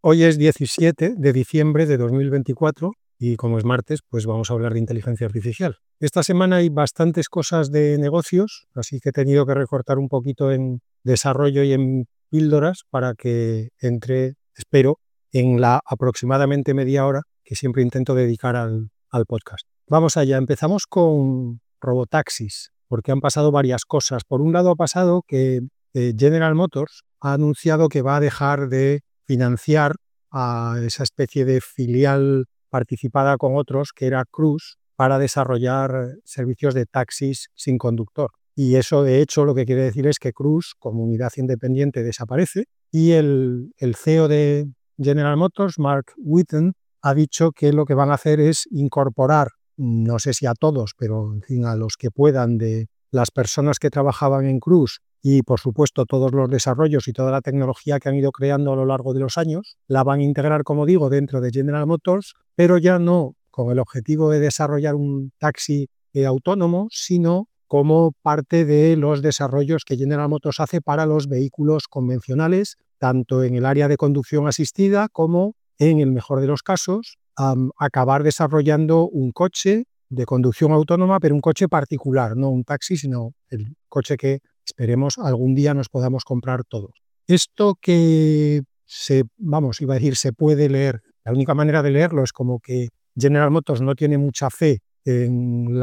Hoy es 17 de diciembre de 2024 y como es martes, pues vamos a hablar de inteligencia artificial. Esta semana hay bastantes cosas de negocios, así que he tenido que recortar un poquito en desarrollo y en píldoras para que entre, espero, en la aproximadamente media hora que siempre intento dedicar al podcast. Vamos allá, empezamos con robotaxis, porque han pasado varias cosas. Por un lado ha pasado que General Motors ha anunciado que va a dejar de financiar a esa especie de filial participada con otros que era Cruise para desarrollar servicios de taxis sin conductor. Y eso, de hecho, lo que quiere decir es que Cruise, como unidad independiente, desaparece y el CEO de General Motors, Mark Whitten, ha dicho que lo que van a hacer es incorporar, no sé si a todos, pero en fin, a los que puedan de las personas que trabajaban en Cruise y, por supuesto, todos los desarrollos y toda la tecnología que han ido creando a lo largo de los años, la van a integrar, como digo, dentro de General Motors, pero ya no con el objetivo de desarrollar un taxi autónomo, sino como parte de los desarrollos que General Motors hace para los vehículos convencionales, tanto en el área de conducción asistida como, en el mejor de los casos, acabar desarrollando un coche de conducción autónoma, pero un coche particular, no un taxi, sino el coche que esperemos algún día nos podamos comprar todos. Esto que se puede leer, la única manera de leerlo es como que General Motors no tiene mucha fe en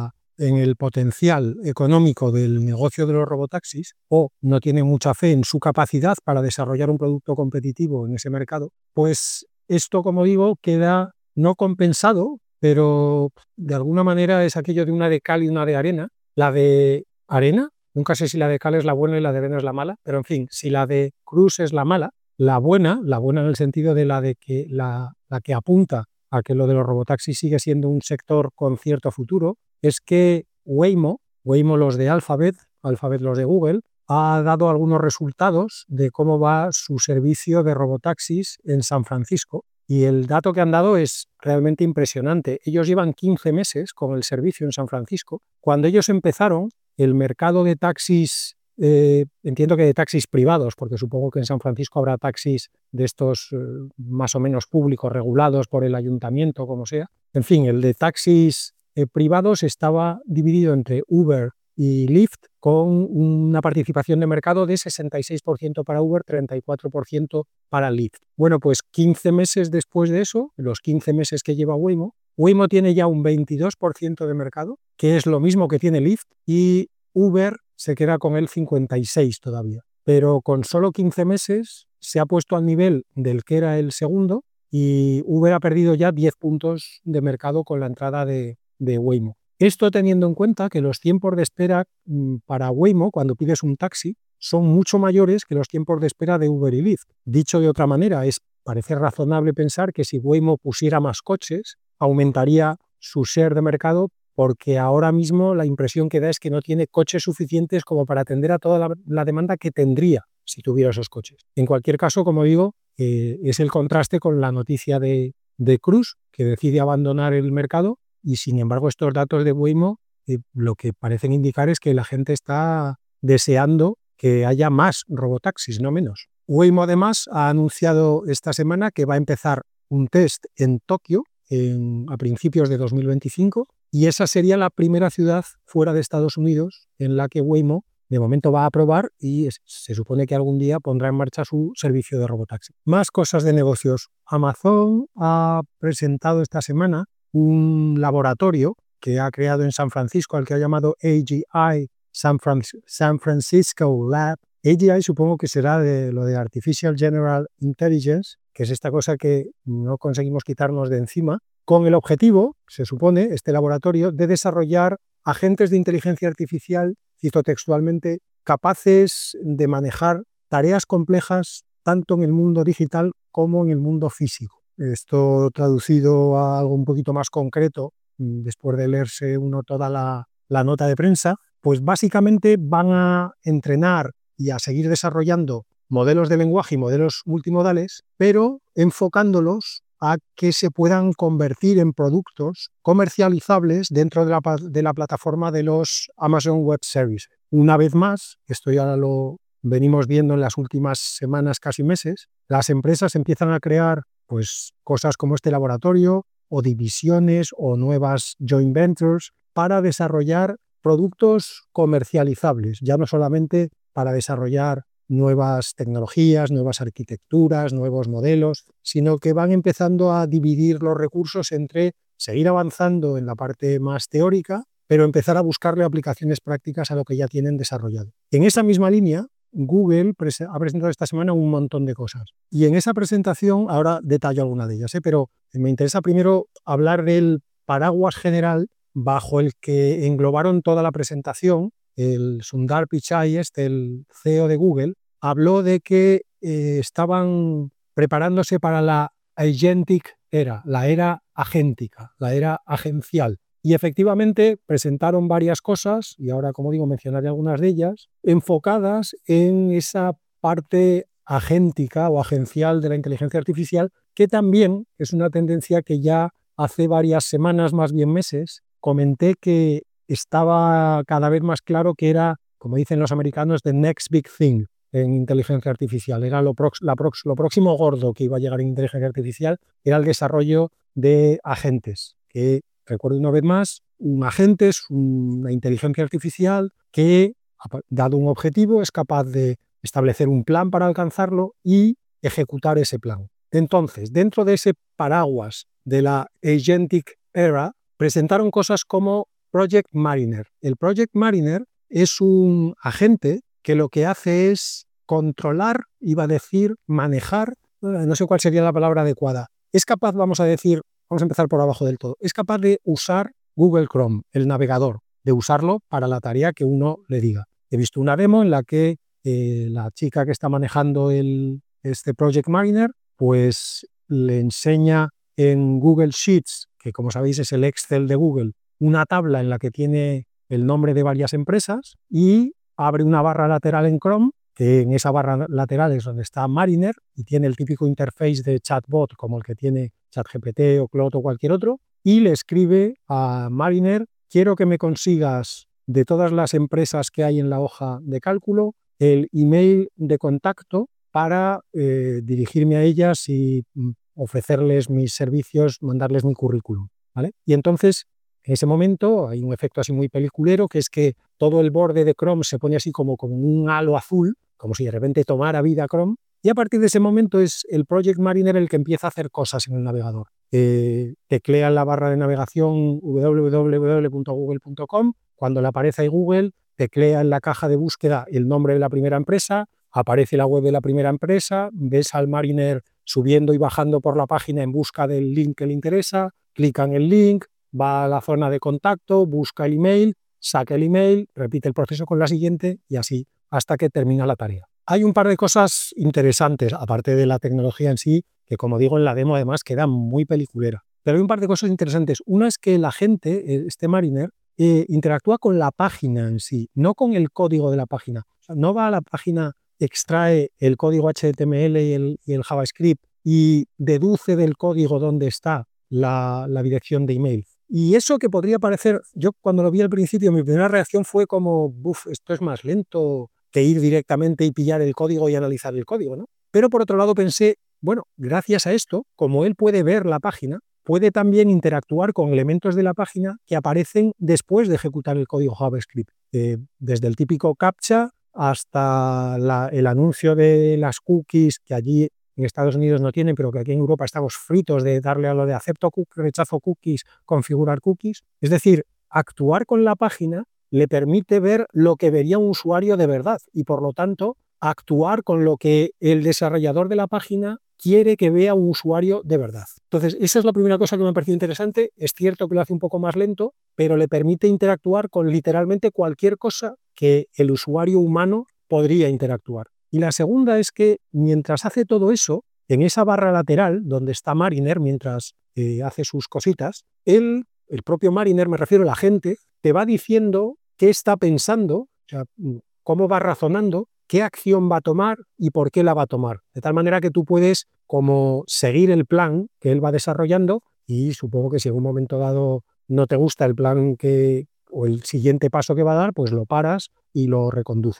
el potencial económico del negocio de los robotaxis o no tiene mucha fe en su capacidad para desarrollar un producto competitivo en ese mercado, pues esto, como digo, queda no compensado, pero de alguna manera es aquello de una de cal y una de arena. La de arena, nunca sé si la de cal es la buena y la de arena es la mala, pero en fin, si la de Cruise es la mala, la buena en el sentido de la que apunta a que lo de los robotaxis sigue siendo un sector con cierto futuro, es que Waymo los de Alphabet los de Google, ha dado algunos resultados de cómo va su servicio de robotaxis en San Francisco. Y el dato que han dado es realmente impresionante. Ellos llevan 15 meses con el servicio en San Francisco. Cuando ellos empezaron, el mercado de taxis, entiendo que de taxis privados, porque supongo que en San Francisco habrá taxis de estos más o menos públicos, regulados por el ayuntamiento, como sea. En fin, el de taxis privados estaba dividido entre Uber y Lyft, con una participación de mercado de 66% para Uber, 34% para Lyft. Bueno, pues 15 meses después de eso, los 15 meses que lleva Waymo tiene ya un 22% de mercado, que es lo mismo que tiene Lyft, y Uber se queda con el 56% todavía. Pero con solo 15 meses se ha puesto al nivel del que era el segundo y Uber ha perdido ya 10 puntos de mercado con la entrada de Waymo. Esto teniendo en cuenta que los tiempos de espera para Waymo, cuando pides un taxi, son mucho mayores que los tiempos de espera de Uber y Lyft. Dicho de otra manera, parece razonable pensar que si Waymo pusiera más coches, aumentaría su share de mercado, porque ahora mismo la impresión que da es que no tiene coches suficientes como para atender a toda la demanda que tendría si tuviera esos coches. En cualquier caso, como digo, es el contraste con la noticia de Cruise, que decide abandonar el mercado. Y sin embargo, estos datos de Waymo lo que parecen indicar es que la gente está deseando que haya más robotaxis, no menos. Waymo además ha anunciado esta semana que va a empezar un test en Tokio a principios de 2025 y esa sería la primera ciudad fuera de Estados Unidos en la que Waymo de momento va a probar y se supone que algún día pondrá en marcha su servicio de robotaxi. Más cosas de negocios. Amazon ha presentado esta semana un laboratorio que ha creado en San Francisco, al que ha llamado AGI, San Francisco Lab. AGI supongo que será de lo de Artificial General Intelligence, que es esta cosa que no conseguimos quitarnos de encima, con el objetivo, se supone, este laboratorio, de desarrollar agentes de inteligencia artificial, cito textualmente, capaces de manejar tareas complejas tanto en el mundo digital como en el mundo físico. Esto traducido a algo un poquito más concreto, después de leerse uno toda la nota de prensa, pues básicamente van a entrenar y a seguir desarrollando modelos de lenguaje y modelos multimodales, pero enfocándolos a que se puedan convertir en productos comercializables dentro de la plataforma de los Amazon Web Services. Una vez más, esto ya lo venimos viendo en las últimas semanas, casi meses, las empresas empiezan a crear pues, cosas como este laboratorio o divisiones o nuevas joint ventures para desarrollar productos comercializables, ya no solamente para desarrollar nuevas tecnologías, nuevas arquitecturas, nuevos modelos, sino que van empezando a dividir los recursos entre seguir avanzando en la parte más teórica, pero empezar a buscarle aplicaciones prácticas a lo que ya tienen desarrollado. En esa misma línea, Google ha presentado esta semana un montón de cosas. Y en esa presentación, ahora detallo alguna de ellas, pero me interesa primero hablar del paraguas general bajo el que englobaron toda la presentación. El Sundar Pichai, el CEO de Google, habló de que estaban preparándose para la agentic era, la era agéntica, la era agencial. Y efectivamente presentaron varias cosas, y ahora, como digo, mencionaré algunas de ellas, enfocadas en esa parte agéntica o agencial de la inteligencia artificial, que también es una tendencia que ya hace varias semanas, más bien meses, comenté que estaba cada vez más claro que era, como dicen los americanos, the next big thing en inteligencia artificial. Era lo próximo gordo que iba a llegar en inteligencia artificial, era el desarrollo de agentes, que recuerdo una vez más, un agente es una inteligencia artificial que, dado un objetivo, es capaz de establecer un plan para alcanzarlo y ejecutar ese plan. Entonces, dentro de ese paraguas de la agentic era, presentaron cosas como Project Mariner. El Project Mariner es un agente que lo que hace es controlar, iba a decir, manejar, no sé cuál sería la palabra adecuada. Es capaz, vamos a empezar por abajo del todo, es capaz de usar Google Chrome, el navegador, de usarlo para la tarea que uno le diga. He visto una demo en la que la chica que está manejando este Project Mariner, pues le enseña en Google Sheets, que como sabéis es el Excel de Google, una tabla en la que tiene el nombre de varias empresas y abre una barra lateral en Chrome, que en esa barra lateral es donde está Mariner y tiene el típico interface de chatbot como el que tiene ChatGPT o Claude o cualquier otro, y le escribe a Mariner: quiero que me consigas de todas las empresas que hay en la hoja de cálculo el email de contacto para dirigirme a ellas y ofrecerles mis servicios, mandarles mi currículum, ¿vale? Y entonces, en ese momento, hay un efecto así muy peliculero, que es que todo el borde de Chrome se pone así como un halo azul, como si de repente tomara vida Chrome, y a partir de ese momento es el Project Mariner el que empieza a hacer cosas en el navegador. Teclea en la barra de navegación www.google.com, cuando le aparece ahí Google, teclea en la caja de búsqueda el nombre de la primera empresa, aparece la web de la primera empresa, ves al Mariner subiendo y bajando por la página en busca del link que le interesa, clica en el link, va a la zona de contacto, busca el email, saca el email, repite el proceso con la siguiente y así hasta que termina la tarea. Hay un par de cosas interesantes, aparte de la tecnología en sí, que como digo en la demo además queda muy peliculera. Pero hay un par de cosas interesantes. Una es que la gente, este Mariner, interactúa con la página en sí, no con el código de la página. O sea, no va a la página, extrae el código HTML y el JavaScript y deduce del código dónde está la dirección de email. Y eso que podría parecer, yo cuando lo vi al principio, mi primera reacción fue como, esto es más lento que ir directamente y pillar el código y analizar el código, ¿no? Pero por otro lado pensé, bueno, gracias a esto, como él puede ver la página, puede también interactuar con elementos de la página que aparecen después de ejecutar el código JavaScript. Desde el típico CAPTCHA hasta el anuncio de las cookies, que allí en Estados Unidos no tienen, pero que aquí en Europa estamos fritos de darle a lo de acepto cookies, rechazo cookies, configurar cookies. Es decir, actuar con la página le permite ver lo que vería un usuario de verdad y, por lo tanto, actuar con lo que el desarrollador de la página quiere que vea un usuario de verdad. Entonces, esa es la primera cosa que me ha parecido interesante. Es cierto que lo hace un poco más lento, pero le permite interactuar con literalmente cualquier cosa que el usuario humano podría interactuar. Y la segunda es que mientras hace todo eso, en esa barra lateral donde está Mariner, mientras hace sus cositas, el propio Mariner, me refiero a la gente, te va diciendo qué está pensando, o sea, cómo va razonando, qué acción va a tomar y por qué la va a tomar. De tal manera que tú puedes como seguir el plan que él va desarrollando y supongo que si en un momento dado no te gusta el plan o el siguiente paso que va a dar, pues lo paras y lo reconduces, ¿no?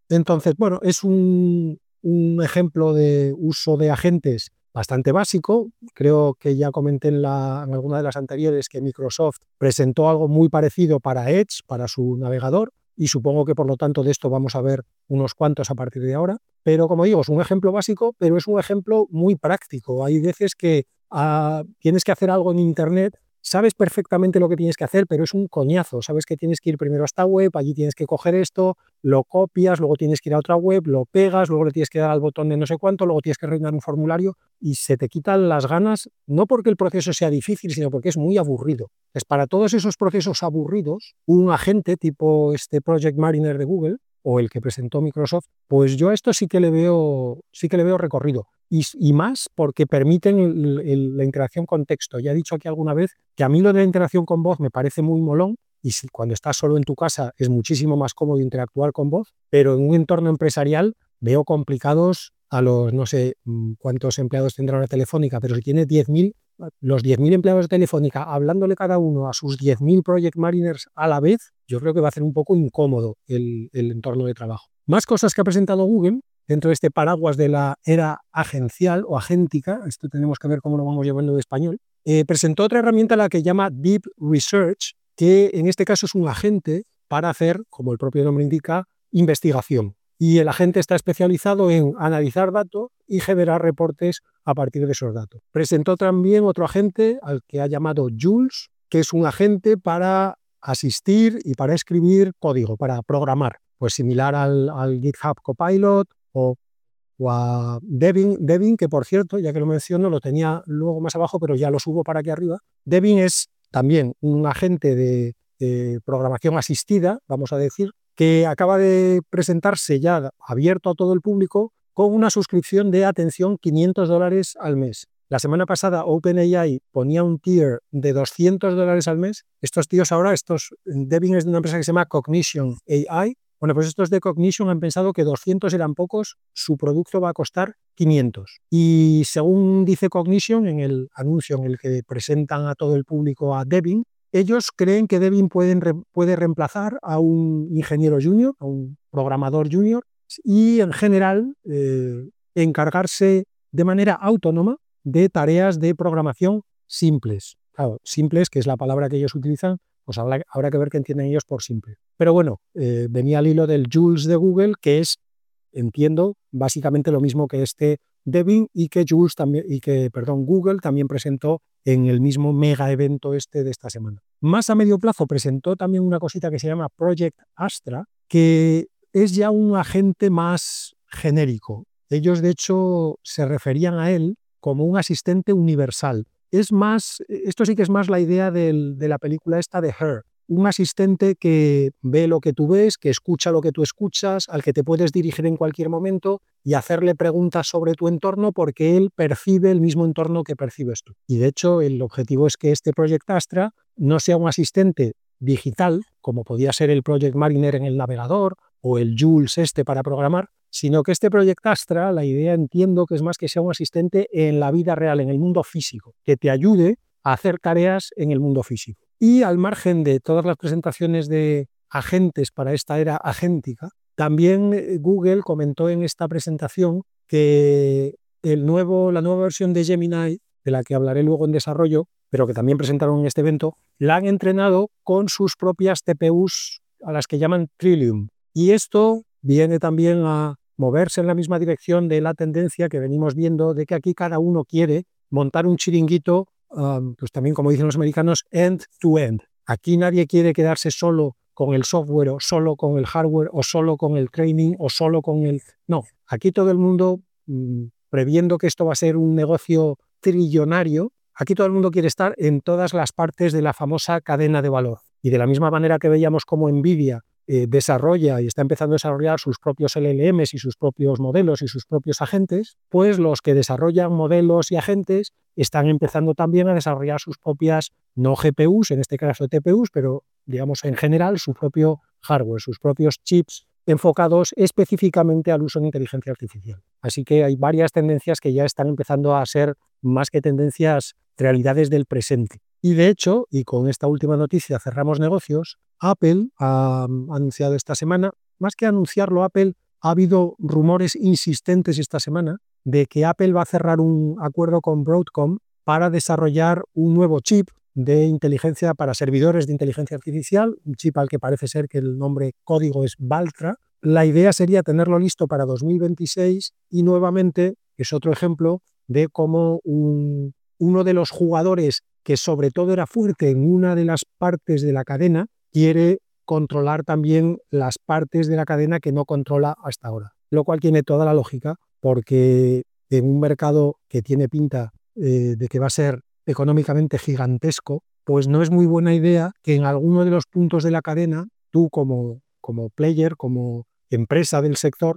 Entonces, bueno, es un ejemplo de uso de agentes bastante básico. Creo que ya comenté en alguna de las anteriores que Microsoft presentó algo muy parecido para Edge, para su navegador, y supongo que por lo tanto de esto vamos a ver unos cuantos a partir de ahora. Pero como digo, es un ejemplo básico, pero es un ejemplo muy práctico. Hay veces que tienes que hacer algo en Internet. Sabes perfectamente lo que tienes que hacer, pero es un coñazo. Sabes que tienes que ir primero a esta web, allí tienes que coger esto, lo copias, luego tienes que ir a otra web, lo pegas, luego le tienes que dar al botón de no sé cuánto, luego tienes que rellenar un formulario y se te quitan las ganas, no porque el proceso sea difícil, sino porque es muy aburrido. Es para todos esos procesos aburridos, un agente tipo este Project Mariner de Google o el que presentó Microsoft, pues yo a esto sí que le veo recorrido. Y más porque permiten la interacción con texto. Ya he dicho aquí alguna vez que a mí lo de la interacción con voz me parece muy molón, y cuando estás solo en tu casa es muchísimo más cómodo interactuar con voz, pero en un entorno empresarial veo complicados a los, no sé cuántos empleados tendrá una Telefónica, pero si tiene 10.000, los 10.000 empleados de Telefónica hablándole cada uno a sus 10.000 Project Mariners a la vez, yo creo que va a ser un poco incómodo el entorno de trabajo. Más cosas que ha presentado Google dentro de este paraguas de la era agencial o agéntica, esto tenemos que ver cómo lo vamos llevando de español, presentó otra herramienta, la que llama Deep Research, que en este caso es un agente para hacer, como el propio nombre indica, investigación. Y el agente está especializado en analizar datos y generar reportes a partir de esos datos. Presentó también otro agente al que ha llamado Jules, que es un agente para asistir y para escribir código, para programar, pues similar al GitHub Copilot o a Devin, que por cierto, ya que lo menciono, lo tenía luego más abajo, pero ya lo subo para aquí arriba. Devin es también un agente de programación asistida, vamos a decir, que acaba de presentarse ya abierto a todo el público con una suscripción de, atención, $500 al mes. La semana pasada OpenAI ponía un tier de $200 al mes. Estos tíos ahora, Devin es de una empresa que se llama Cognition AI. Bueno, pues estos de Cognition han pensado que 200 eran pocos, su producto va a costar 500. Y según dice Cognition en el anuncio en el que presentan a todo el público a Devin, ellos creen que Devin puede reemplazar a un ingeniero junior, a un programador junior, y en general encargarse de manera autónoma de tareas de programación simples. Claro, simples, que es la palabra que ellos utilizan, pues habrá que ver qué entienden ellos por simple. Pero bueno, venía al hilo del Jules de Google, que es, entiendo, básicamente lo mismo que este Devin, y que Google también presentó en el mismo mega evento de esta semana. Más a medio plazo presentó también una cosita que se llama Project Astra, que es ya un agente más genérico. Ellos, de hecho, se referían a él como un asistente universal. Esto sí que es más la idea de la película esta de Her. Un asistente que ve lo que tú ves, que escucha lo que tú escuchas, al que te puedes dirigir en cualquier momento y hacerle preguntas sobre tu entorno porque él percibe el mismo entorno que percibes tú. Y de hecho el objetivo es que este Project Astra no sea un asistente digital, como podía ser el Project Mariner en el navegador o el Jules para programar, sino que este Project Astra, la idea entiendo que es más que sea un asistente en la vida real, en el mundo físico, que te ayude a hacer tareas en el mundo físico. Y al margen de todas las presentaciones de agentes para esta era agéntica, también Google comentó en esta presentación que la nueva versión de Gemini, de la que hablaré luego en desarrollo, pero que también presentaron en este evento, la han entrenado con sus propias TPUs, a las que llaman Trillium. Y esto viene también a moverse en la misma dirección de la tendencia que venimos viendo de que aquí cada uno quiere montar un chiringuito, pues también, como dicen los americanos, end-to-end. Aquí nadie quiere quedarse solo con el software o solo con el hardware o solo con el training o solo con el... No, aquí todo el mundo, previendo que esto va a ser un negocio trillonario, aquí todo el mundo quiere estar en todas las partes de la famosa cadena de valor. Y de la misma manera que veíamos como Nvidia desarrolla y está empezando a desarrollar sus propios LLMs y sus propios modelos y sus propios agentes, pues los que desarrollan modelos y agentes están empezando también a desarrollar sus propias, no GPUs, en este caso TPUs, pero digamos en general su propio hardware, sus propios chips enfocados específicamente al uso de inteligencia artificial. Así que hay varias tendencias que ya están empezando a ser más que tendencias, realidades del presente. Y de hecho, y con esta última noticia cerramos negocios, Apple ha anunciado esta semana, más que anunciarlo, Apple ha habido rumores insistentes esta semana de que Apple va a cerrar un acuerdo con Broadcom para desarrollar un nuevo chip de inteligencia para servidores de inteligencia artificial, un chip al que parece ser que el nombre código es Valtra. La idea sería tenerlo listo para 2026 y nuevamente es otro ejemplo de cómo uno de los jugadores que sobre todo era fuerte en una de las partes de la cadena quiere controlar también las partes de la cadena que no controla hasta ahora, lo cual tiene toda la lógica porque en un mercado que tiene pinta de que va a ser económicamente gigantesco, pues no es muy buena idea que en alguno de los puntos de la cadena tú como player, como empresa del sector,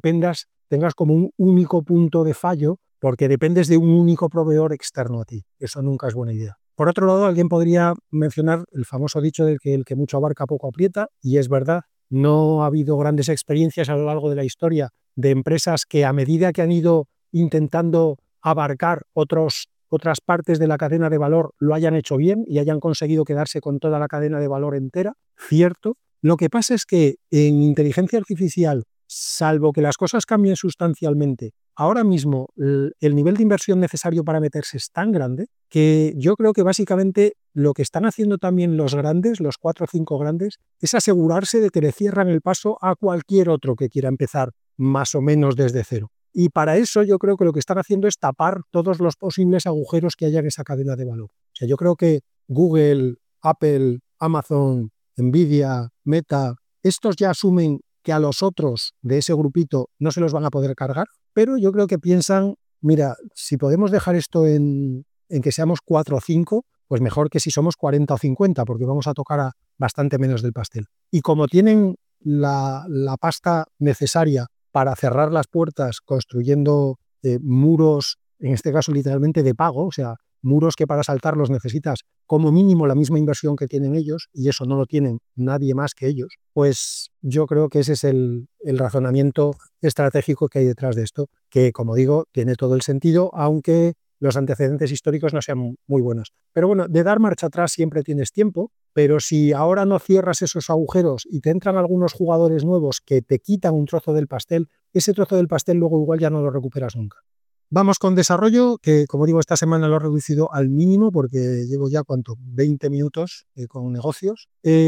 tengas como un único punto de fallo porque dependes de un único proveedor externo a ti. Eso nunca es buena idea. Por otro lado, alguien podría mencionar el famoso dicho de que el que mucho abarca poco aprieta, y es verdad, no ha habido grandes experiencias a lo largo de la historia de empresas que a medida que han ido intentando abarcar otras partes de la cadena de valor lo hayan hecho bien y hayan conseguido quedarse con toda la cadena de valor entera, cierto. Lo que pasa es que en inteligencia artificial, salvo que las cosas cambien sustancialmente, ahora mismo el nivel de inversión necesario para meterse es tan grande que yo creo que básicamente lo que están haciendo también los grandes, los 4 o 5 grandes, es asegurarse de que le cierran el paso a cualquier otro que quiera empezar más o menos desde cero. Y para eso yo creo que lo que están haciendo es tapar todos los posibles agujeros que haya en esa cadena de valor. O sea, yo creo que Google, Apple, Amazon, Nvidia, Meta, estos ya asumen que a los otros de ese grupito no se los van a poder cargar, pero yo creo que piensan, mira, si podemos dejar esto en que seamos 4 o 5, pues mejor que si somos 40 o 50, porque vamos a tocar a bastante menos del pastel. Y como tienen la pasta necesaria para cerrar las puertas construyendo muros, en este caso literalmente de pago, o sea, muros que para saltarlos necesitas como mínimo la misma inversión que tienen ellos, y eso no lo tienen nadie más que ellos, pues yo creo que ese es el razonamiento estratégico que hay detrás de esto, que como digo, tiene todo el sentido, aunque los antecedentes históricos no sean muy buenos. Pero bueno, de dar marcha atrás siempre tienes tiempo, pero si ahora no cierras esos agujeros y te entran algunos jugadores nuevos que te quitan un trozo del pastel, ese trozo del pastel luego igual ya no lo recuperas nunca. Vamos con desarrollo, que como digo, esta semana lo he reducido al mínimo porque llevo ya, 20 minutos con negocios.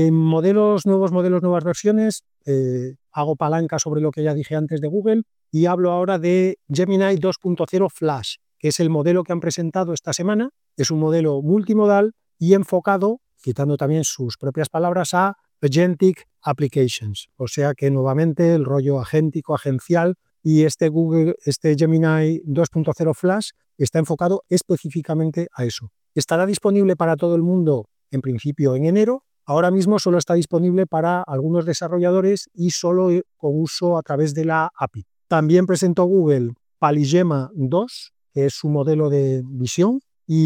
Nuevos modelos, nuevas versiones. Hago palanca sobre lo que ya dije antes de Google y hablo ahora de Gemini 2.0 Flash, que es el modelo que han presentado esta semana. Es un modelo multimodal y enfocado, quitando también sus propias palabras, a Agentic Applications. O sea que nuevamente el rollo agéntico, agencial, y este Gemini 2.0 Flash está enfocado específicamente a eso. Estará disponible para todo el mundo en principio en enero. Ahora mismo solo está disponible para algunos desarrolladores y solo con uso a través de la API. También presentó Google PalyGemma 2, que es su modelo de visión,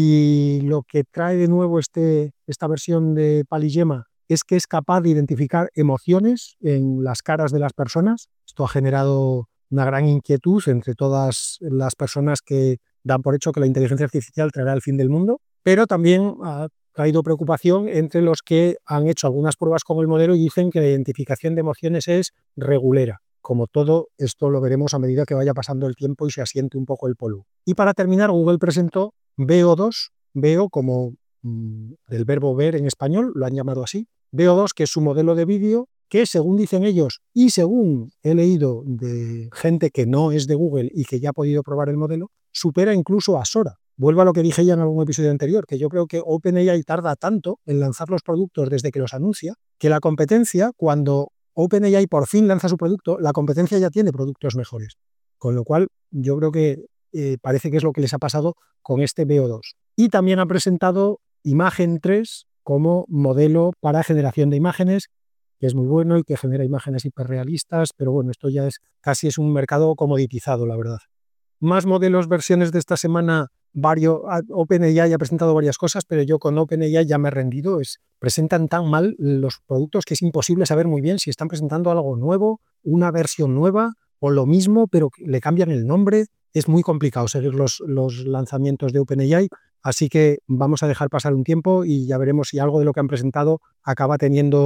y lo que trae de nuevo esta versión de PalyGemma es que es capaz de identificar emociones en las caras de las personas. Esto ha generado una gran inquietud entre todas las personas que dan por hecho que la inteligencia artificial traerá el fin del mundo, pero también ha traído preocupación entre los que han hecho algunas pruebas con el modelo y dicen que la identificación de emociones es regulera. Como todo, esto lo veremos a medida que vaya pasando el tiempo y se asiente un poco el polvo. Y para terminar, Google presentó Veo 2, Veo como del verbo ver en español, lo han llamado así, Veo 2, que es su modelo de vídeo, que según dicen ellos y según he leído de gente que no es de Google y que ya ha podido probar el modelo, supera incluso a Sora. Vuelvo a lo que dije ya en algún episodio anterior, que yo creo que OpenAI tarda tanto en lanzar los productos desde que los anuncia, que la competencia, cuando OpenAI por fin lanza su producto, la competencia ya tiene productos mejores. Con lo cual, yo creo que parece que es lo que les ha pasado con este Veo 2. Y también ha presentado Imagen 3 como modelo para generación de imágenes, que es muy bueno y que genera imágenes hiperrealistas, pero bueno, esto ya casi es un mercado comoditizado, la verdad. Más modelos, versiones de esta semana, OpenAI ha presentado varias cosas, pero yo con OpenAI ya me he rendido. Presentan tan mal los productos que es imposible saber muy bien si están presentando algo nuevo, una versión nueva o lo mismo, pero le cambian el nombre. Es muy complicado seguir los lanzamientos de OpenAI, así que vamos a dejar pasar un tiempo y ya veremos si algo de lo que han presentado acaba teniendo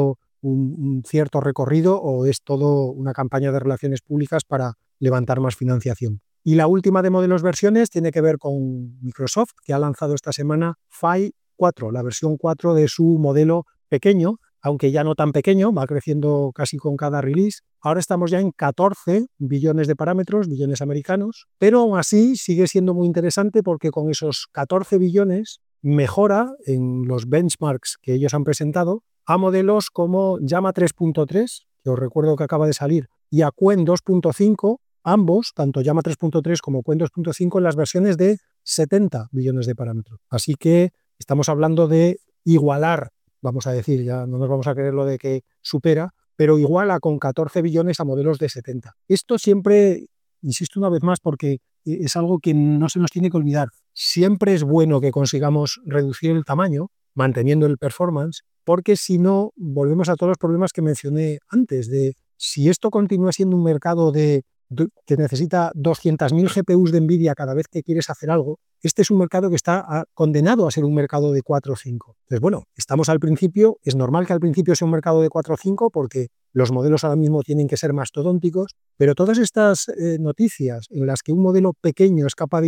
un cierto recorrido o es todo una campaña de relaciones públicas para levantar más financiación. Y la última de modelos versiones tiene que ver con Microsoft, que ha lanzado esta semana Phi 4, la versión 4 de su modelo pequeño, aunque ya no tan pequeño, va creciendo casi con cada release. Ahora estamos ya en 14 billones de parámetros, billones americanos, pero aún así sigue siendo muy interesante porque con esos 14 billones mejora en los benchmarks que ellos han presentado a modelos como Llama 3.3, que os recuerdo que acaba de salir, y a Qwen 2.5, ambos, tanto Llama 3.3 como Qwen 2.5, en las versiones de 70 billones de parámetros. Así que estamos hablando de igualar, vamos a decir, ya no nos vamos a creer lo de que supera, pero iguala con 14 billones a modelos de 70. Esto siempre, insisto una vez más, porque es algo que no se nos tiene que olvidar. Siempre es bueno que consigamos reducir el tamaño, manteniendo el performance, porque si no, volvemos a todos los problemas que mencioné antes, de si esto continúa siendo un mercado que necesita 200.000 GPUs de NVIDIA cada vez que quieres hacer algo, este es un mercado que está condenado a ser un mercado de 4 o 5. Entonces, bueno, estamos al principio, es normal que al principio sea un mercado de 4 o 5 porque los modelos ahora mismo tienen que ser mastodónticos, pero todas estas noticias en las que un modelo pequeño es capaz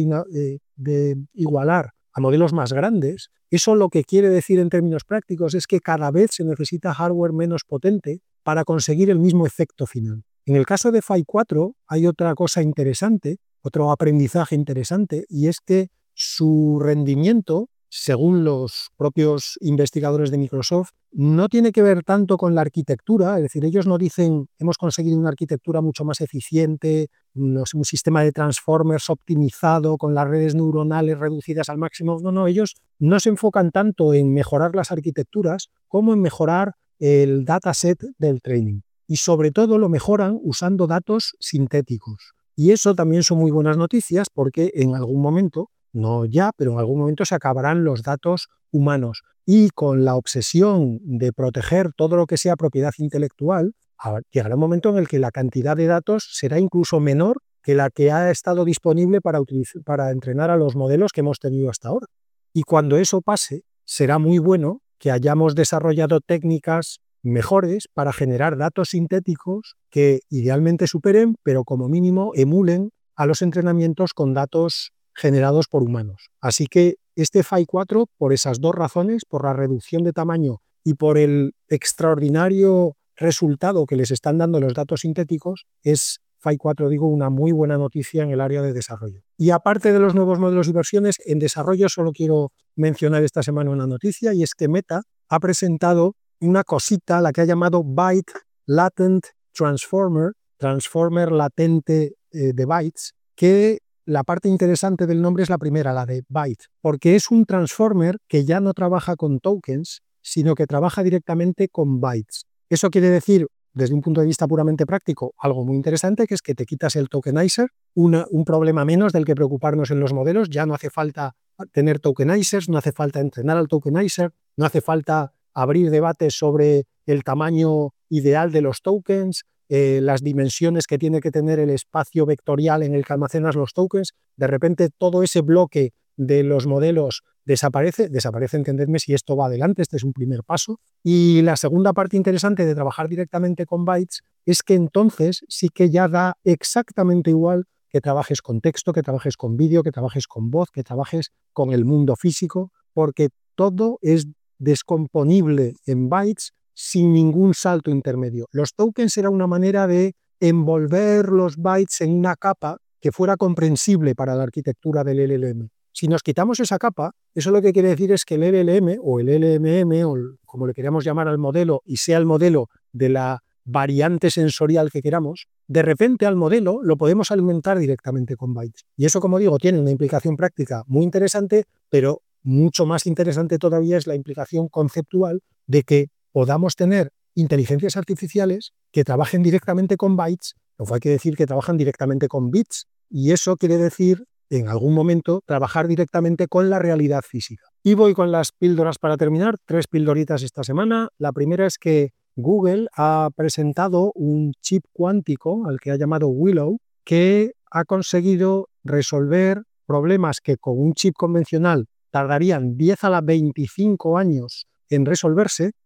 de igualar a modelos más grandes, eso lo que quiere decir en términos prácticos es que cada vez se necesita hardware menos potente para conseguir el mismo efecto final. En el caso de Phi 4 hay otra cosa interesante, otro aprendizaje interesante, y es que su rendimiento, según los propios investigadores de Microsoft, no tiene que ver tanto con la arquitectura, es decir, ellos no dicen hemos conseguido una arquitectura mucho más eficiente, un sistema de transformers optimizado con las redes neuronales reducidas al máximo. No, ellos no se enfocan tanto en mejorar las arquitecturas como en mejorar el dataset del training. Y sobre todo lo mejoran usando datos sintéticos. Y eso también son muy buenas noticias porque en algún momento, no ya, pero en algún momento se acabarán los datos humanos. Y con la obsesión de proteger todo lo que sea propiedad intelectual, llegará un momento en el que la cantidad de datos será incluso menor que la que ha estado disponible para entrenar a los modelos que hemos tenido hasta ahora. Y cuando eso pase, será muy bueno que hayamos desarrollado técnicas mejores para generar datos sintéticos que idealmente superen, pero como mínimo emulen a los entrenamientos con datos generados por humanos. Así que este Phi 4, por esas dos razones, por la reducción de tamaño y por el extraordinario resultado que les están dando los datos sintéticos, es Phi 4, digo, una muy buena noticia en el área de desarrollo. Y aparte de los nuevos modelos y versiones, en desarrollo solo quiero mencionar esta semana una noticia, y es que Meta ha presentado una cosita, la que ha llamado Byte Latent Transformer, transformer latente de bytes, que la parte interesante del nombre es la primera, la de byte, porque es un transformer que ya no trabaja con tokens, sino que trabaja directamente con bytes. Eso quiere decir, desde un punto de vista puramente práctico, algo muy interesante, que es que te quitas el tokenizer, un problema menos del que preocuparnos en los modelos. Ya no hace falta tener tokenizers, no hace falta entrenar al tokenizer, no hace falta abrir debates sobre el tamaño ideal de los tokens, las dimensiones que tiene que tener el espacio vectorial en el que almacenas los tokens. De repente todo ese bloque de los modelos desaparece, entendedme si esto va adelante, este es un primer paso. Y la segunda parte interesante de trabajar directamente con bytes es que entonces sí que ya da exactamente igual que trabajes con texto, que trabajes con vídeo, que trabajes con voz, que trabajes con el mundo físico, porque todo es descomponible en bytes sin ningún salto intermedio. Los tokens era una manera de envolver los bytes en una capa que fuera comprensible para la arquitectura del LLM. Si nos quitamos esa capa, eso lo que quiere decir es que el LLM o el LMM, o como le queramos llamar al modelo, y sea el modelo de la variante sensorial que queramos, de repente al modelo lo podemos alimentar directamente con bytes. Y eso, como digo, tiene una implicación práctica muy interesante, pero mucho más interesante todavía es la implicación conceptual de que podamos tener inteligencias artificiales que trabajen directamente con bytes, lo cual quiere decir que trabajan directamente con bits, y eso quiere decir, en algún momento, trabajar directamente con la realidad física. Y voy con las píldoras para terminar, 3 pildoritas esta semana. La primera es que Google ha presentado un chip cuántico, al que ha llamado Willow, que ha conseguido resolver problemas que con un chip convencional tardarían 10 a la 25 años en resolverse,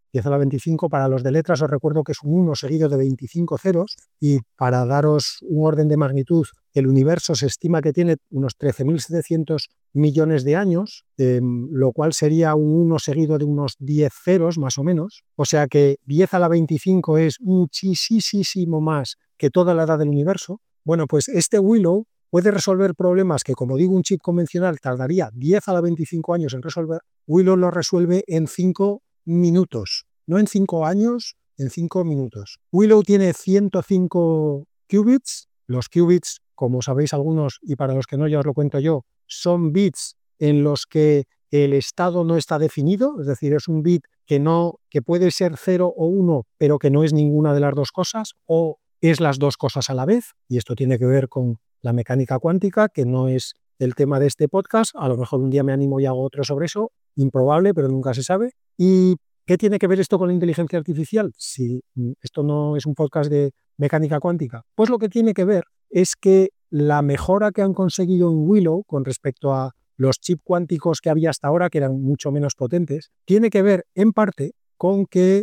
10 a la 25 para los de letras os recuerdo que es un 1 seguido de 25 ceros, y para daros un orden de magnitud, el universo se estima que tiene unos 13.700 millones de años, lo cual sería un 1 seguido de unos 10 ceros más o menos, o sea que 10 a la 25 es muchísimo más que toda la edad del universo. Bueno, pues este Willow puede resolver problemas que, como digo, un chip convencional tardaría 10 a la 25 años en resolver. Willow lo resuelve en 5 minutos, no en 5 años, en 5 minutos. Willow tiene 105 qubits. Los qubits, como sabéis algunos, y para los que no ya os lo cuento yo, son bits en los que el estado no está definido, es decir, es un bit que puede ser 0 o 1, pero que no es ninguna de las dos cosas, o es las dos cosas a la vez, y esto tiene que ver con la mecánica cuántica, que no es el tema de este podcast. A lo mejor un día me animo y hago otro sobre eso, improbable, pero nunca se sabe. ¿Y qué tiene que ver esto con la inteligencia artificial? Si esto no es un podcast de mecánica cuántica, pues lo que tiene que ver es que la mejora que han conseguido en Willow con respecto a los chips cuánticos que había hasta ahora, que eran mucho menos potentes, tiene que ver en parte con que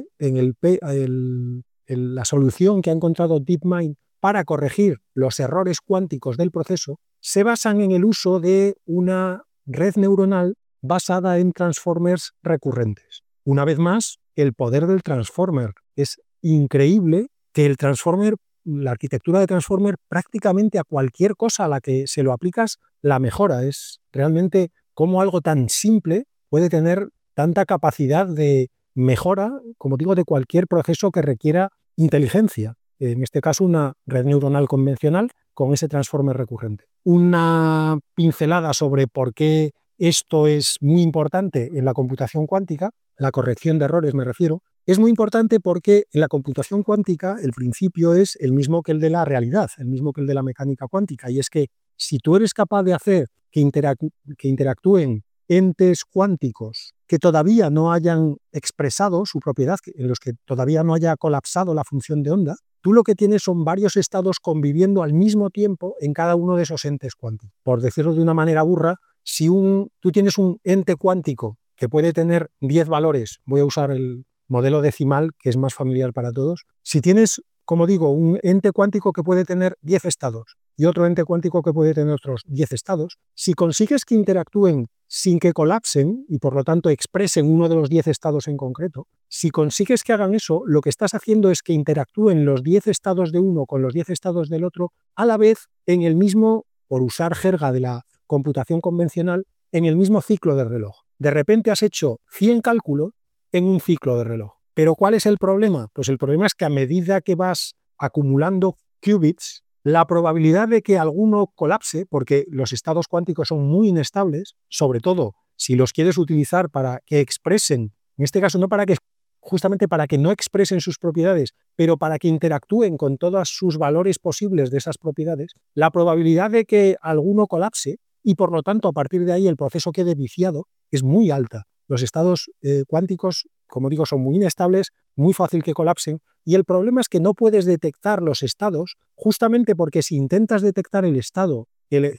en la solución que ha encontrado DeepMind para corregir los errores cuánticos del proceso se basan en el uso de una red neuronal basada en transformers recurrentes. Una vez más, el poder del transformer. Es increíble que el transformer, la arquitectura de transformer, prácticamente a cualquier cosa a la que se lo aplicas, la mejora. Es realmente cómo algo tan simple puede tener tanta capacidad de mejora, como digo, de cualquier proceso que requiera inteligencia. En este caso, una red neuronal convencional con ese transformer recurrente. Una pincelada sobre por qué esto es muy importante en la computación cuántica, la corrección de errores me refiero, es muy importante porque en la computación cuántica el principio es el mismo que el de la realidad, el mismo que el de la mecánica cuántica, y es que si tú eres capaz de hacer que interactúen entes cuánticos que todavía no hayan expresado su propiedad, en los que todavía no haya colapsado la función de onda, tú lo que tienes son varios estados conviviendo al mismo tiempo en cada uno de esos entes cuánticos. Por decirlo de una manera burra, si tú tienes un ente cuántico que puede tener 10 valores, voy a usar el modelo decimal que es más familiar para todos, si tienes, como digo, un ente cuántico que puede tener 10 estados y otro ente cuántico que puede tener otros 10 estados, si consigues que interactúen sin que colapsen y por lo tanto expresen uno de los 10 estados en concreto, si consigues que hagan eso, lo que estás haciendo es que interactúen los 10 estados de uno con los 10 estados del otro a la vez en el mismo, por usar jerga de la computación convencional, en el mismo ciclo de reloj. De repente has hecho 100 cálculos en un ciclo de reloj. ¿Pero cuál es el problema? Pues el problema es que a medida que vas acumulando qubits, la probabilidad de que alguno colapse, porque los estados cuánticos son muy inestables, sobre todo si los quieres utilizar para que expresen, en este caso no para que, justamente para que no expresen sus propiedades, pero para que interactúen con todos sus valores posibles de esas propiedades, la probabilidad de que alguno colapse y por lo tanto a partir de ahí el proceso quede viciado es muy alta. Los estados cuánticos, como digo, son muy inestables, muy fácil que colapsen, y el problema es que no puedes detectar los estados justamente porque si intentas detectar el estado,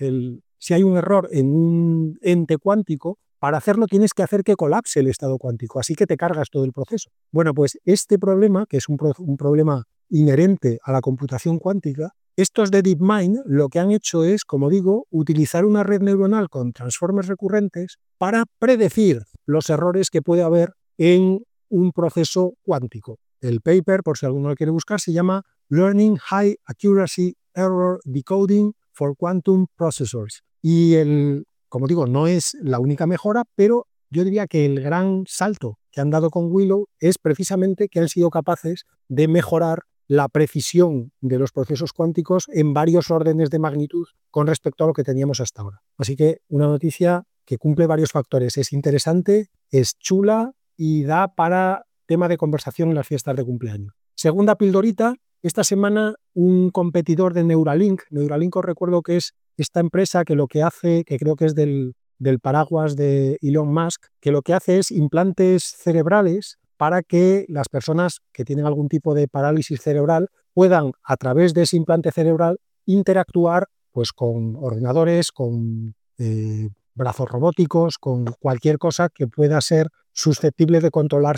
si hay un error en un ente cuántico, para hacerlo tienes que hacer que colapse el estado cuántico, así que te cargas todo el proceso. Bueno, pues este problema, que es un problema inherente a la computación cuántica, estos de DeepMind lo que han hecho es, como digo, utilizar una red neuronal con transformers recurrentes para predecir los errores que puede haber en un proceso cuántico. El paper, por si alguno lo quiere buscar, se llama Learning High Accuracy Error Decoding for Quantum Processors. Y como digo, no es la única mejora, pero yo diría que el gran salto que han dado con Willow es precisamente que han sido capaces de mejorar la precisión de los procesos cuánticos en varios órdenes de magnitud con respecto a lo que teníamos hasta ahora. Así que una noticia que cumple varios factores. Es interesante, es chula y da para tema de conversación en las fiestas de cumpleaños. Segunda pildorita, esta semana un competidor de Neuralink. Neuralink os recuerdo que es esta empresa que lo que hace, que creo que es del paraguas de Elon Musk, que lo que hace es implantes cerebrales para que las personas que tienen algún tipo de parálisis cerebral puedan, a través de ese implante cerebral, interactuar pues, con ordenadores, con brazos robóticos, con cualquier cosa que pueda ser susceptible de controlarse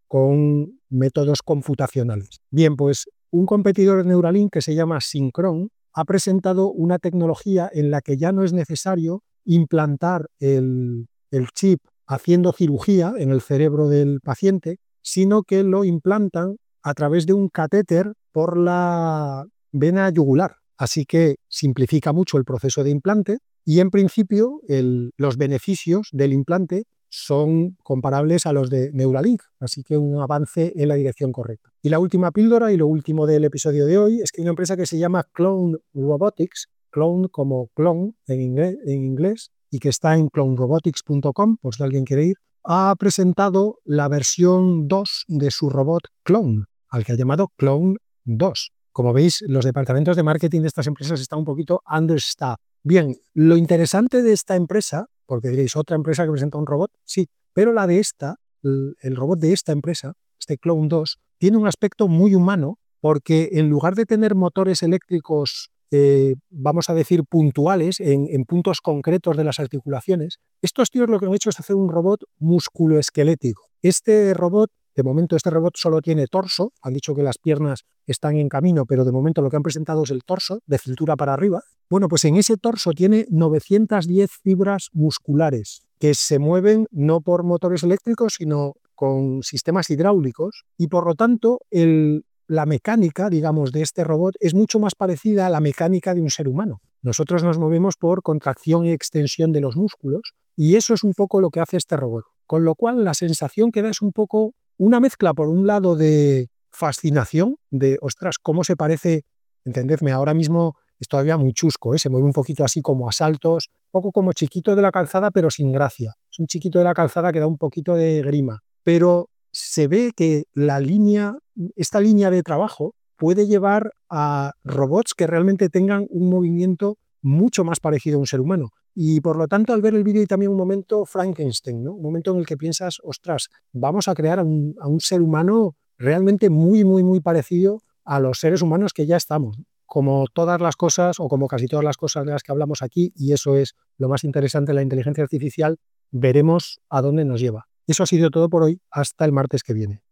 con métodos computacionales. Bien, pues un competidor de Neuralink que se llama Synchron ha presentado una tecnología en la que ya no es necesario implantar el chip haciendo cirugía en el cerebro del paciente, sino que lo implantan a través de un catéter por la vena yugular. Así que simplifica mucho el proceso de implante y en principio los beneficios del implante son comparables a los de Neuralink, así que un avance en la dirección correcta. Y la última píldora y lo último del episodio de hoy es que hay una empresa que se llama Clone Robotics, clone como clon en inglés, y que está en clonerobotics.com, por si alguien quiere ir, ha presentado la versión 2 de su robot Clone, al que ha llamado Clone 2. Como veis, los departamentos de marketing de estas empresas están un poquito understaffed. Bien, lo interesante de esta empresa, porque diréis, otra empresa que presenta un robot, sí, pero la de esta, el robot de esta empresa, este Clone 2, tiene un aspecto muy humano porque en lugar de tener motores eléctricos, vamos a decir, puntuales en puntos concretos de las articulaciones, estos tíos lo que han hecho es hacer un robot musculoesquelético. Este robot, de momento este robot solo tiene torso, han dicho que las piernas están en camino, pero de momento lo que han presentado es el torso, de cintura para arriba. Bueno, pues en ese torso tiene 910 fibras musculares que se mueven no por motores eléctricos, sino con sistemas hidráulicos y por lo tanto la mecánica, digamos, de este robot es mucho más parecida a la mecánica de un ser humano. Nosotros nos movemos por contracción y extensión de los músculos y eso es un poco lo que hace este robot. Con lo cual la sensación que da es un poco una mezcla, por un lado, de fascinación, de, ostras, cómo se parece, entendedme, ahora mismo es todavía muy chusco, se mueve un poquito así como a saltos, un poco como Chiquito de la Calzada, pero sin gracia. Es un Chiquito de la Calzada que da un poquito de grima, pero se ve que esta línea de trabajo puede llevar a robots que realmente tengan un movimiento mucho más parecido a un ser humano. Y por lo tanto, al ver el vídeo hay también un momento Frankenstein, ¿no? Un momento en el que piensas, ostras, vamos a crear a un ser humano realmente muy, muy, muy parecido a los seres humanos que ya estamos. Como todas las cosas, o como casi todas las cosas de las que hablamos aquí, y eso es lo más interesante de la inteligencia artificial, veremos a dónde nos lleva. Eso ha sido todo por hoy. Hasta el martes que viene.